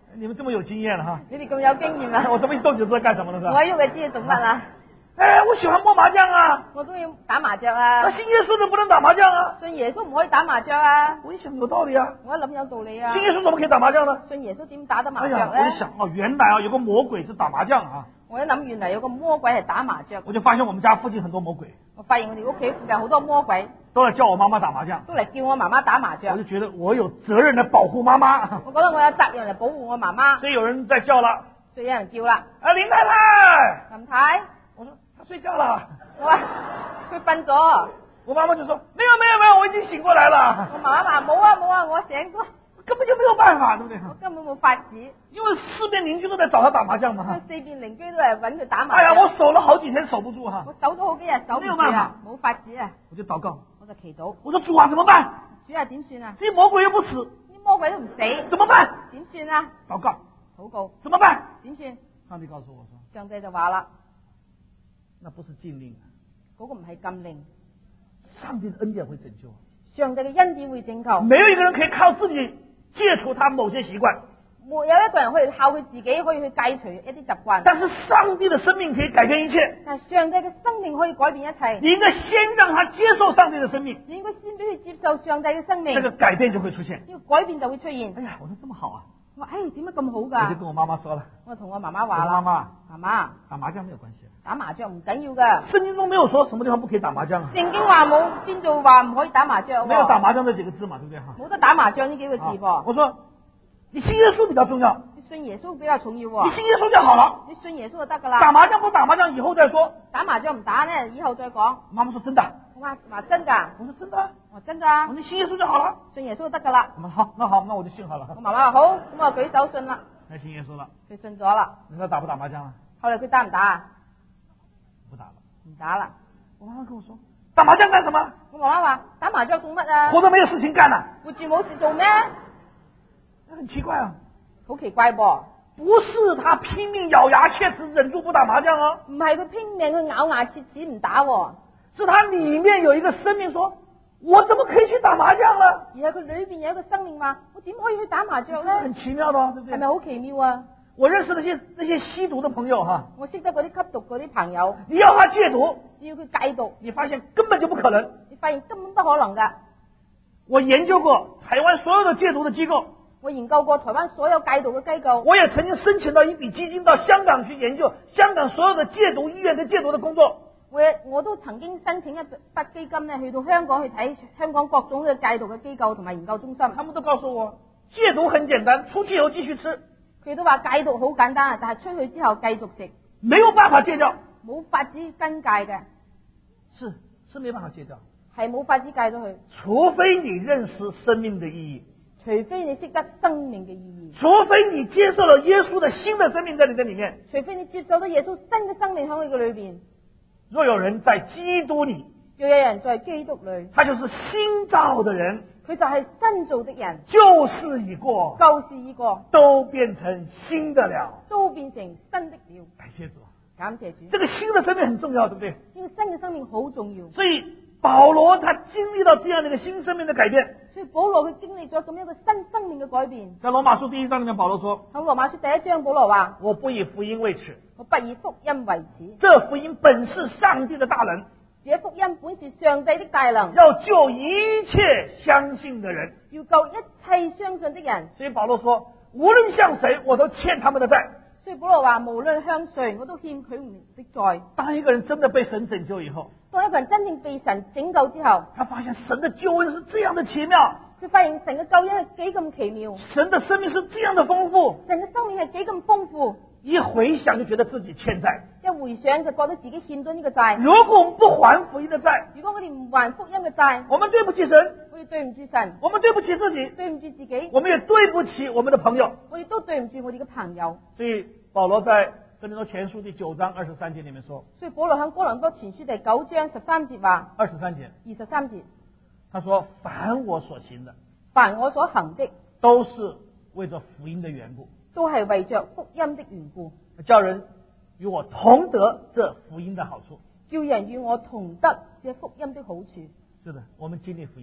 你们这么有经验了哈！ 你哋咁有經驗啊！ 我这么一动就知道干什么了是吧？ 我一喐就知你做乜啦。 哎，我喜歡摸麻將啊！ 我中意打麻雀啊！ 那信耶穌怎麼不能打麻將啊？ 信耶穌唔可以打麻雀啊！ 我一想有道理啊！ 我一諗有道理啊！ 信耶穌怎麼可以打麻將呢？ 信耶穌點打得麻哎呀， 雀咧？ 我就想哦，原來啊有個魔鬼是打麻將啊！ 我一諗原嚟有個魔鬼係打麻雀， 我就發現我們家附近很多魔鬼， 我發現我哋屋企附近好多魔鬼都來叫我媽媽打麻將， 都嚟叫我媽媽打麻雀。 我就覺得我有責任來保護媽媽。 我覺得我有責任嚟保護我媽媽， 所以有人在叫了， 所以有人叫啦。 啊，林太太， 林太， 我說她睡覺了。 我話佢瞓咗， 我媽媽就說沒有，我已經醒過來了。 我媽媽話冇啊，我醒咗， 根本就沒有辦法，對不對？ 我根本冇法子， 因為四邊鄰居都在找他打麻將嘛。 四邊鄰居都嚟揾佢打麻雀。 哎呀，我守了好幾天守不住哈。 我守咗好幾日守唔住啊，冇法子啊。 我就禱告， 我就祈禱， 我說主啊，怎麼辦？ 主啊，點算啊？ 這魔鬼又不死， 啲魔鬼都唔死， 怎麼辦？ 點算啊？ 禱告， 禱告， 怎麼辦？ 點算？ 上帝告訴我說， 上帝就話啦， 那不是禁令， 嗰個唔係禁令， 上帝的恩典會拯救。 上帝嘅恩典會拯救。 沒有一個人可以靠自己戒除他某些習慣， 沒有一個人可以靠佢自己可以去戒除一啲習慣， 但是上帝的生命可以改變一切。 但係上帝嘅生命可以改變一切。 你應該先讓他接受上帝的生命， 你應該先俾佢接受上帝嘅生命， 這個改變就會出現。 呢個改變就會出現。 哎呀，我說這麼好啊！ 我話點解咁好我㗎？ 就跟我媽媽說了， 我同我媽媽我說話啦， 媽媽， 媽媽打麻將沒有關係， 打麻雀唔緊要㗎。 聖經中沒有說什麼地方不可以打麻將啊， 聖經話冇邊度話唔可以打麻雀喎， 沒有打麻將這幾個字嘛，對不對哈？ 冇得打麻將呢幾個字噃。 我說你信耶穌比較重要， 你信耶穌比較重要喎。 你信耶穌就好了。 你信耶穌就得㗎啦。 打麻將不打麻將以後再說。 打麻將唔打呢，以後再講。 媽媽說真的。 我話真㗎。 我說真的。 我話真㗎。 你信耶穌就好了。 信耶穌就得㗎啦。 好，那我就信好了。 我媽媽話好，咁我舉手信啦。 來信耶穌了。 佢信咗啦。 你說打不打麻將啊？ 後來佢打唔打啊？ 不打了。 唔打啦。 我媽媽跟我說，打麻將幹什麼？ 我媽媽話打麻將做乜啊？ 活着沒有事情幹啊？ 活住冇事做咩？ 很奇怪啊。 好奇怪噃。 不是他拼命咬牙切齒忍住不打麻將哦， 唔係佢拼命去咬牙切齒唔打喎， 是他裏面有一個生命說，我怎麼可以去打麻將呢？ 而係佢裏邊有一個生命話，我點可以去打麻雀咧？ 很奇妙的，對不對？ 係咪好奇妙啊？ 我認識那些吸毒的朋友哈， 我識得嗰啲吸毒嗰啲朋友， 你要他戒毒， 只要佢戒毒， 你發現根本就不可能。 你發現根本不可能噶。 我研究過台灣所有的戒毒的機構。 我研究過台灣所有戒毒嘅機構， 我也曾經申請到一筆基金到香港去研究香港所有的戒毒醫院跟戒毒的工作。 我都曾經申請一筆基金呢，去到香港去睇香港各種嘅戒毒嘅機構同埋研究中心。 他們都告訴我，戒毒很簡單，出去以後繼續吃。 佢都話戒毒好簡單啊，但係出去之後繼續食， 沒有辦法戒掉， 冇法子跟戒嘅， 是沒辦法戒掉， 係冇法子戒咗佢， 除非你認識生命的意義。 除非你識得生命嘅意義， 除非你接受了耶穌的新的生命在你的裏面， 除非你接受咗耶穌新嘅生命喺你嘅裏邊。 若有人在基督裏， 若有人在基督裏， 他就是新造的人， 佢就係新造的人， 舊事已過， 舊事已過， 都變成新的了， 都變成新的了。 感謝主， 感謝主。 這個新的生命很重要，對不對？ 呢個新嘅生命好重要， 所以保羅他經歷到這樣的一個新生命的改變。 所以保羅佢經歷咗咁樣嘅新生命嘅改變。 在羅馬書第1章裏面，保羅說： 喺羅馬書第1章，保羅話： 我不以福音為恥， 我不以福音為恥。 這福音本是上帝的大能， 這福音本是上帝的大能， 要救一切相信的人， 要救一切相信的人。 所以保羅說：無論向誰，我都欠他們的債。 所以保羅話：無論向誰，我都欠佢們的債。 當一個人真的被神拯救以後， 當一個人真正被神拯救之後， 他發現神的救恩是這樣的奇妙， 佢發現神嘅救恩係幾咁奇妙， 神的生命是這樣的豐富， 神嘅生命係幾咁豐富。 一回想就覺得自己欠債， 一回想就覺得自己欠咗呢個債。 如果我們不還福音的債， 如果我哋唔還福音嘅債， 我們對不起神， 我哋對唔住神， 我們對不起自己， 對唔住自己， 我們也對不起我們的朋友， 我哋都對唔住我哋嘅朋友。 所以保羅在哥林多前書第9章23節裏面說， 所以保羅喺哥林多前書第9章13節話 23節 ，23節， 他說：凡我所行的， 凡我所行的， 都是為着福音的緣故， 都係為着福音的緣故， 叫人與我同得這福音的好處。 叫人與我同得這福音的好處。 是的，我們經歷福音，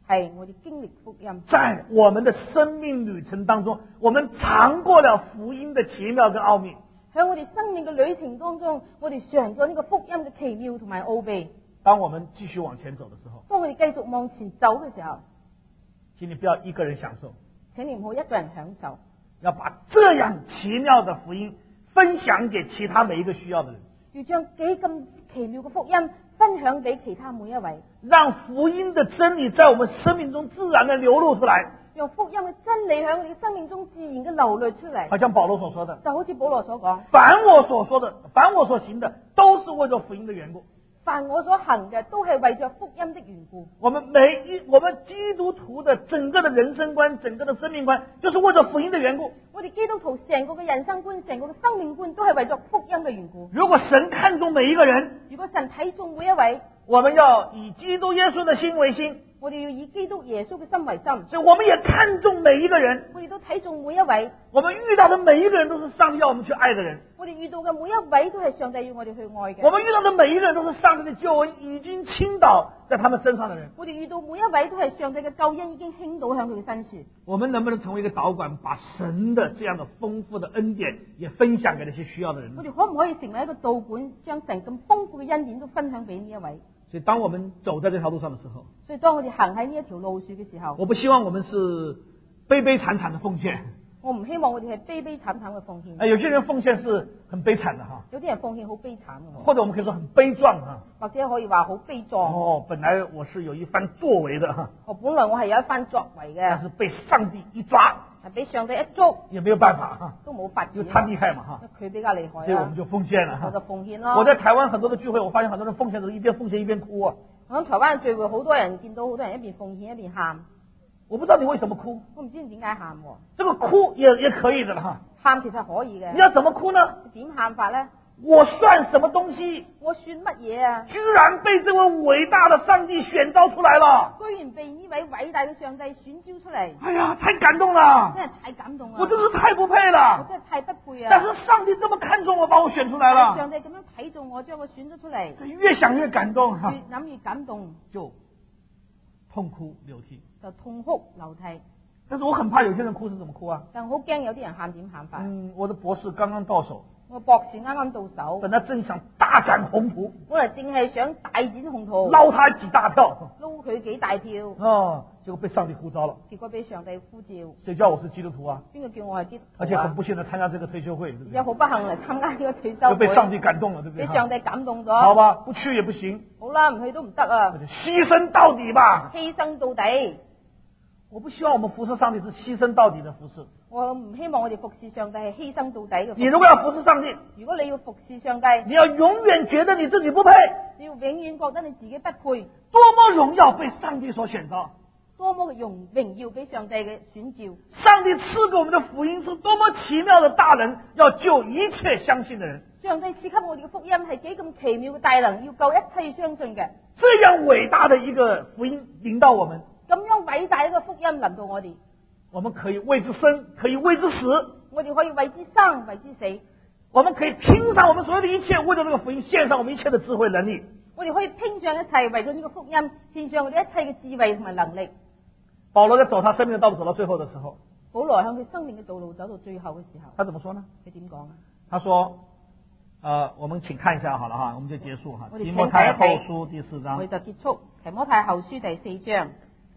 係我哋經歷福音， 在我們的生命旅程當中，我們嘗過了福音的奇妙跟奧秘。 喺我哋生命嘅旅程當中，我哋嘗咗呢個福音嘅奇妙同埋奧秘。 當我們繼續往前走的時候， 當我哋繼續往前走嘅時候， 請你不要一個人享受， 請你唔好一個人享受， 要把這樣奇妙的福音分享給其他每一個需要的人， 要將幾咁奇妙嘅福音分享俾其他每一位， 讓福音的真理在我們生命中自然的流露出來。 讓福音嘅真理喺我哋嘅生命中自然嘅流露出嚟。 好像保羅所說的， 就好似保羅所講， 凡我所說的，凡我所行的，都是為咗福音的緣故。 凡我所行嘅都係為咗福音的緣故。 我們基督徒的整個的人生觀，整個的生命觀，就是為咗福音的緣故。 我哋基督徒成個嘅人生觀，成個嘅生命觀都係為咗福音嘅緣故。 如果神看重每一個人， 如果神睇重每一位， 我們要以基督耶穌的心為心。 我哋要以基督耶穌嘅心為心， 所以我們也看重每一個人。 我哋都睇重每一位。 我們遇到的每一個人都是上帝要我們去愛的人。 我哋遇到嘅每一位都係上帝要我哋去愛嘅。 我們遇到的每一個人都是上帝的救恩已經傾倒在他們身上的人。 我哋遇到每一位都係上帝嘅救恩已經傾倒向佢嘅身上。 我們能不能成為一個導管，把神的這樣的豐富的恩典也分享給那些需要的人？ 我哋可唔可以成為一個導管，將神咁豐富嘅恩典都分享俾呢一位？ 所以當我們走在這條路上的時候， 所以當我哋行喺呢一條路樹嘅時候， 我不希望我們是悲悲慘慘的奉獻。 我唔希望我哋係悲悲慘慘嘅奉獻。 有些人奉獻是很悲慘的哈， 有啲人奉獻好悲慘嘅， 或者我們可以說很悲壯哈， 或者可以話好悲壯。 本來我是有一番作為的哈， 本來我係有一番作為嘅， 但是被上帝一抓， 係俾上帝一捉， 也沒有辦法哈， 都冇法子， 因為他厲害嘛哈， 佢比較厲害， 所以我們就奉獻了哈， 我就奉獻咯。 我在台灣很多的聚會，我發現很多人奉獻的時候一邊奉獻一邊哭啊。 我喺台灣聚會，好多人見到好多人一邊奉獻一邊喊。 我不知道你為什麼哭， 我唔知你點解喊。 這個哭也可以的哈， 喊其實可以嘅。 你要怎麼哭呢？ 點喊法呢？ 我算什麼東西？ 我算乜嘢啊？ 居然被這位偉大的上帝選召出來了！ 居然被呢位偉大嘅上帝選召出嚟！ 哎呀，太感動了！ 真係太感動啦！ 我真是太不配了！ 我真係太不配啊！ 但是上帝這麼看重我，把我選出來了。 上帝咁樣睇中我，將我選咗出嚟。 越想越感動哈！ 越諗越感動， 就痛哭流涕， 就痛哭流涕。 但是我很怕有些人哭是怎麼哭啊？ 但我好驚有啲人喊點喊法。 我的博士剛剛到手。 我博士啱啱到手， 本來正想大展宏圖， 本來正係想大展宏圖， 撈他幾大票， 撈佢幾大票， 結果被上帝呼召了。 結果俾上帝呼召。 誰叫我是基督徒啊？ 邊個叫我係基督徒啊？ 而且很不幸的參加這個退休會， 而且好不幸嚟參加呢個退休會， 就被上帝感動了，對不對？ 俾上帝感動咗。 好吧，不去也不行。 好啦，唔去都唔得啊！ 犧牲到底吧， 犧牲到底。 我不希望我們服侍上帝是犧牲到底的服侍。我唔希望我哋服侍上帝係犧牲到底嘅。 你如果要服侍上帝， 如果你要服侍上帝， 你要永遠覺得你自己不配， 你要永遠覺得你自己不配。 多麼榮耀被上帝所選召， 多麼嘅榮耀俾上帝嘅選召。 上帝賜給我們的福音是多麼奇妙的大能，要救一切相信的人。 上帝賜給我哋嘅福音係幾咁奇妙嘅大能，要救一切相信嘅。 這樣偉大的一個福音臨到我們。 咁樣偉大一個福音臨到我哋， 我們可以為之生，可以為之死。 我哋可以為之生，為之死。 我們可以拼上我們所有的一切，為咗這個福音獻上我們一切的智慧能力。 我哋可以拼上一切，為咗呢個福音獻上我哋一切嘅智慧同埋能力。 保羅在走他生命的道路走到最後的時候， 保羅向佢生命嘅道路走到最後嘅時候， 他怎麼說呢？ 佢點講啊？ 他說：我們請看一下好了哈，我們就結束哈。提摩太後書第4章， 我哋就結束提摩太後書第4章。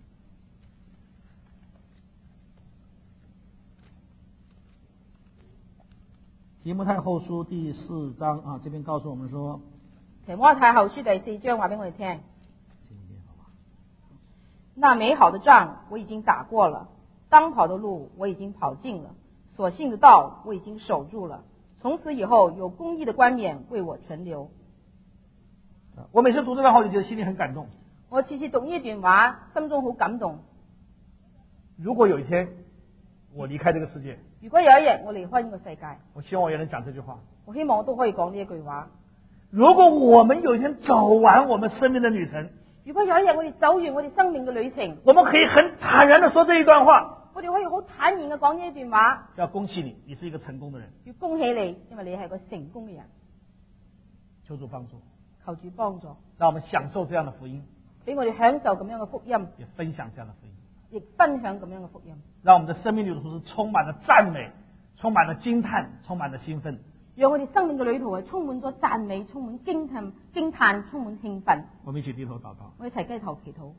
提摩太後書第4章啊，這邊告訴我們說， 提摩太後書第4章話俾我哋聽，那美好的仗我已經打過了，當跑的路我已經跑盡了，所信的道我已經守住了，從此以後有公義的冠冕為我存留。 我每次讀這段話，我就覺得心裡很感動。 我次次讀呢一段話，心中好感動。 如果有一天我離開這個世界， 如果有一日我離開呢個世界， 我希望我也能講這句話。 我希望我都可以講呢一句話。 如果我們有一天走完我們生命的旅程， 如果有一日我哋走完我哋生命嘅旅程， 我們可以很坦然地說這一段話。 我哋可以好坦然嘅講呢一段話。 要恭喜你，你是一個成功的人。 要恭喜你，因為你係個成功嘅人。 求主幫助， 求主幫助， 讓我們享受這樣的福音。 俾我哋享受咁樣嘅福音， 也分享這樣的福音， 亦分享咁樣嘅福音， 讓我們的生命旅途是充滿了讚美，充滿了驚嘆，充滿了興奮。 讓我哋生命嘅旅途係充滿咗讚美，充滿驚嘆，充滿興奮。 我們一起低頭禱告。 我哋一齊低頭祈禱。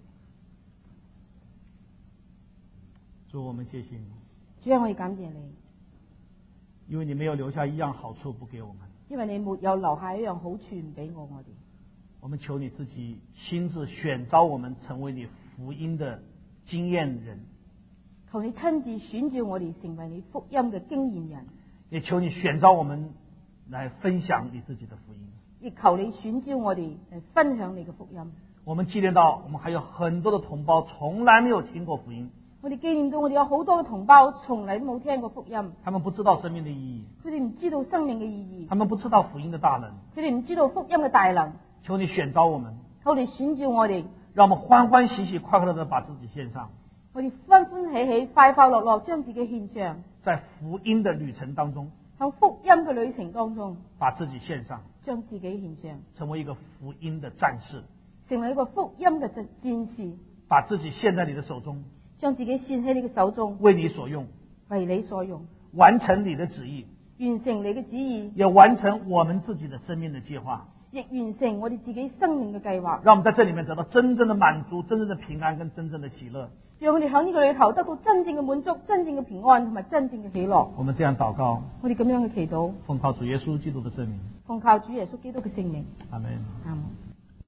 主，我們謝謝你， 主啊，我哋感謝你， 因為你沒有留下一樣好處不給我們。 因為你沒有留下一樣好處唔俾我哋。 我們求你自己親自選召我們成為你福音的經驗人， 求你親自選召我哋成為你福音嘅經驗人， 也求你選召我們來分享你自己的福音， 亦求你選召我哋嚟分享你嘅福音。 我們紀念到我們還有很多的同胞從來沒有聽過福音， 我哋紀念到我哋有好多嘅同胞從來都冇聽過福音， 他們不知道生命的意義， 佢哋唔知道生命嘅意義， 他們不知道福音的大能， 佢哋唔知道福音嘅大能。 求你選召我們， 求你選召我哋， 讓我們歡歡喜喜快快樂樂把自己獻上， 我哋歡歡喜喜快快樂樂將自己獻上， 在福音的旅程當中， 喺福音嘅旅程當中把自己獻上， 將自己獻上， 成為一個福音的戰士， 成為一個福音嘅戰士， 把自己獻在你的手中， 將自己獻喺你嘅手中， 為你所用， 為你所用， 完成你的旨意， 完成你嘅旨意， 也完成我們自己的生命的計劃， 亦完成我哋自己生命嘅計劃， 讓我們在這裡面得到真正的滿足，真正的平安跟真正的喜樂。 讓我哋喺呢個裏頭得到真正嘅滿足、真正嘅平安同埋真正嘅喜樂。 我們這樣禱告， 我哋咁樣嘅祈禱， 奉靠主耶穌基督的聖名， 奉靠主耶穌基督嘅聖名。 阿門。 阿門。